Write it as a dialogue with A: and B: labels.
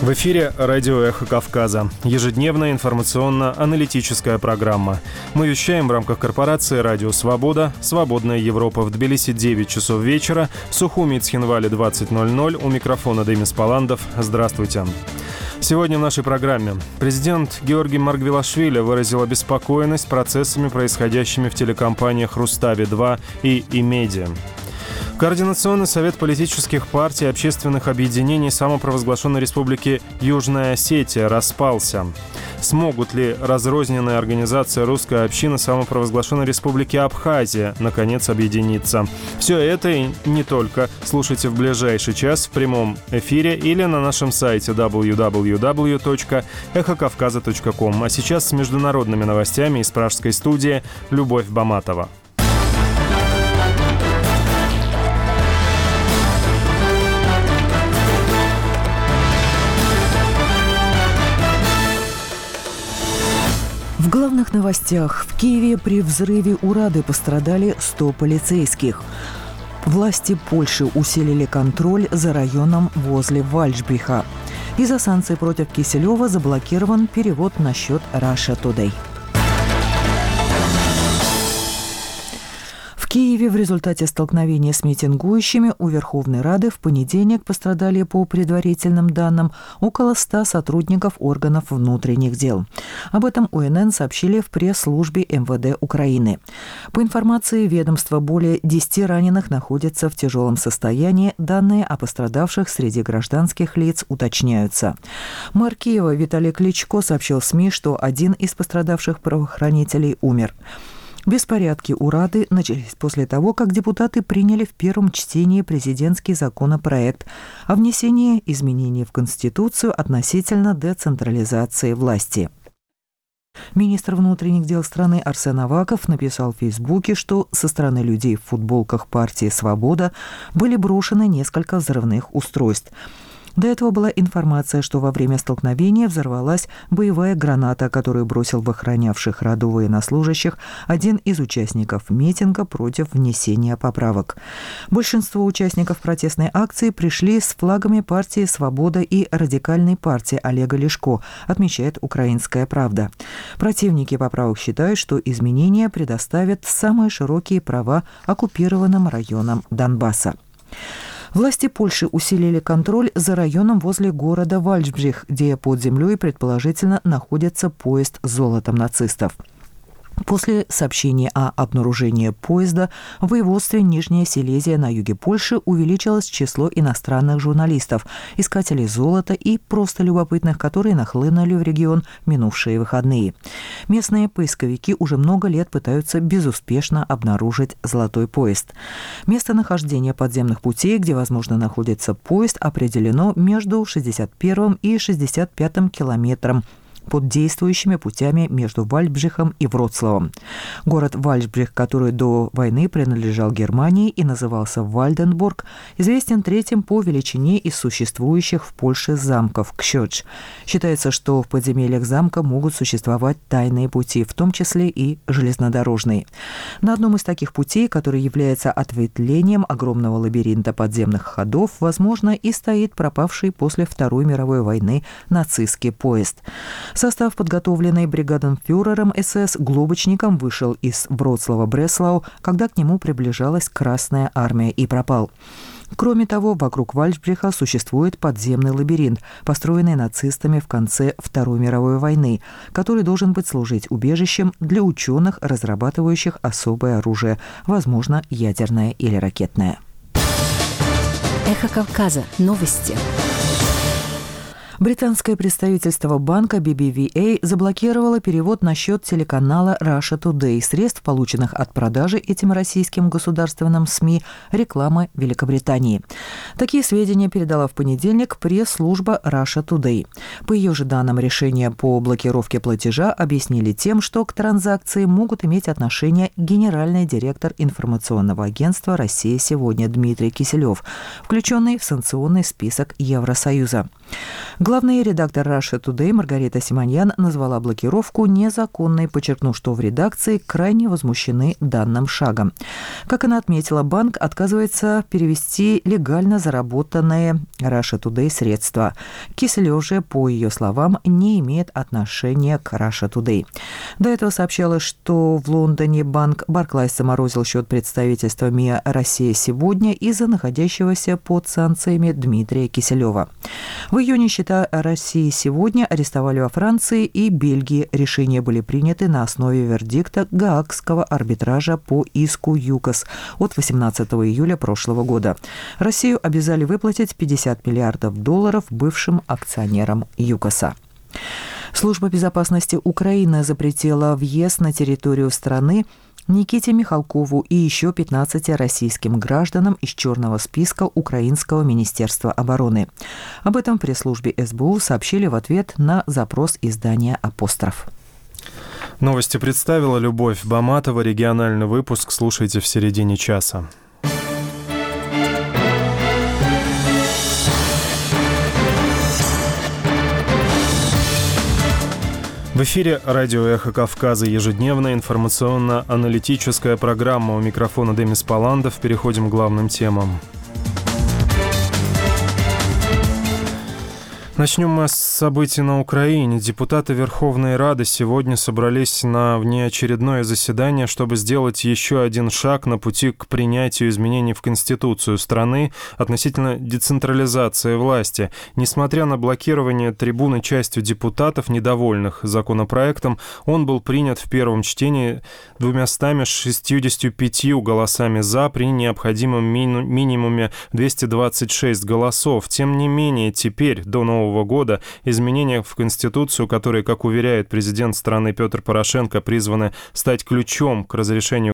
A: В эфире радио «Эхо Кавказа». Ежедневная информационно-аналитическая программа. Мы вещаем в рамках корпорации «Радио Свобода». «Свободная Европа» в Тбилиси 9 часов вечера. В Сухуми и Цхинвале 20:00. У микрофона Демис Паландов. Здравствуйте. Сегодня в нашей программе президент Георгий Маргвелашвили выразил обеспокоенность процессами, происходящими в телекомпаниях «Рустави-2» и «Имедиа». Координационный совет политических партий и общественных объединений самопровозглашенной республики Южная Осетия распался. Смогут ли разрозненные организации русской общины самопровозглашенной республики Абхазия наконец объединиться? Все это и не только слушайте в ближайший час в прямом эфире или на нашем сайте www.эхокавказа.ком. А сейчас с международными новостями из пражской студии Любовь Баматова.
B: В главных новостях. В Киеве при взрыве у Рады пострадали 100 полицейских. Власти Польши усилили контроль за районом возле Вальдсбриха. Из-за санкций против Киселева заблокирован перевод на счет Russia Today. В Киеве в результате столкновения с митингующими у Верховной Рады в понедельник пострадали, по предварительным данным, около 100 сотрудников органов внутренних дел. Об этом УНН сообщили в пресс-службе МВД Украины. По информации ведомства, более 10 раненых находятся в тяжелом состоянии. Данные о пострадавших среди гражданских лиц уточняются. Мэр Киева Виталий Кличко сообщил СМИ, что один из пострадавших правоохранителей умер. Беспорядки у Рады начались после того, как депутаты приняли в первом чтении президентский законопроект о внесении изменений в Конституцию относительно децентрализации власти. Министр внутренних дел страны Арсен Аваков написал в Фейсбуке, что со стороны людей в футболках партии «Свобода» были брошены несколько взрывных устройств. До этого была информация, что во время столкновения взорвалась боевая граната, которую бросил в охранявших Раду военнослужащих один из участников митинга против внесения поправок. Большинство участников протестной акции пришли с флагами партии «Свобода» и радикальной партии Олега Ляшко, отмечает «Украинская правда». Противники поправок считают, что изменения предоставят самые широкие права оккупированным районам Донбасса. Власти Польши усилили контроль за районом возле города Вальдсбрих, где под землей предположительно находится поезд с золотом нацистов. После сообщения о обнаружении поезда в воеводстве Нижняя Силезия на юге Польши увеличилось число иностранных журналистов, искателей золота и просто любопытных, которые нахлынули в регион в минувшие выходные. Местные поисковики уже много лет пытаются безуспешно обнаружить золотой поезд. Местонахождение подземных путей, где, возможно, находится поезд, определено между 61 и 65 километром под действующими путями между Вальдсбрихом и Вроцлавом. Город Вальдсбрих, который до войны принадлежал Германии и назывался Вальденбург, известен третьим по величине из существующих в Польше замков Ксёдж. Считается, что в подземельях замка могут существовать тайные пути, в том числе и железнодорожные. На одном из таких путей, который является ответвлением огромного лабиринта подземных ходов, возможно, и стоит пропавший после Второй мировой войны нацистский поезд. Состав, подготовленный бригаденфюрером СС Глобочником, вышел из Вроцлава-Бреслау, когда к нему приближалась Красная армия, и пропал. Кроме того, вокруг Вальдсбриха существует подземный лабиринт, построенный нацистами в конце Второй мировой войны, который должен быть служить убежищем для ученых, разрабатывающих особое оружие, возможно, ядерное или ракетное.
C: Эхо Кавказа. Новости.
B: Британское представительство банка BBVA заблокировало перевод на счет телеканала Russia Today средств, полученных от продажи этим российским государственным СМИ рекламы Великобритании. Такие сведения передала в понедельник пресс-служба Russia Today. По ее же данным, решение по блокировке платежа объяснили тем, что к транзакции могут иметь отношение генеральный директор информационного агентства «Россия сегодня» Дмитрий Киселев, включенный в санкционный список Евросоюза. Главный редактор Russia Today Маргарита Симоньян назвала блокировку незаконной, подчеркнув, что в редакции крайне возмущены данным шагом. Как она отметила, банк отказывается перевести легально заработанные Russia Today средства. Киселев же, по ее словам, не имеет отношения к Russia Today. До этого сообщалось, что в Лондоне банк Barclays заморозил счет представительства МИА «Россия сегодня» из-за находящегося под санкциями Дмитрия Киселева. В июне счета «России сегодня» арестовали во Франции и Бельгии. Решения были приняты на основе вердикта Гаагского арбитража по иску ЮКОС от 18 июля прошлого года. Россию обязали выплатить $50 миллиардов бывшим акционерам ЮКОСа. Служба безопасности Украины запретила въезд на территорию страны Никите Михалкову и еще 15 российским гражданам из черного списка Украинского министерства обороны. Об этом в пресс-службе СБУ сообщили в ответ на запрос издания «Апостроф».
A: Новости представила Любовь Баматова. Региональный выпуск слушайте в середине часа. В эфире радио «Эхо Кавказа», ежедневная информационно-аналитическая программа. У микрофона Демис Паландов. Переходим к главным темам. Начнем мы с событий на Украине. Депутаты Верховной Рады сегодня собрались на внеочередное заседание, чтобы сделать еще один шаг на пути к принятию изменений в Конституцию страны относительно децентрализации власти. Несмотря на блокирование трибуны частью депутатов, недовольных законопроектом, он был принят в первом чтении 265 голосами «за» при необходимом минимуме 226 голосов. Тем не менее, теперь, до нового года, изменения в Конституцию, которые, как уверяет президент страны Петр Порошенко, призваны стать ключом к разрешению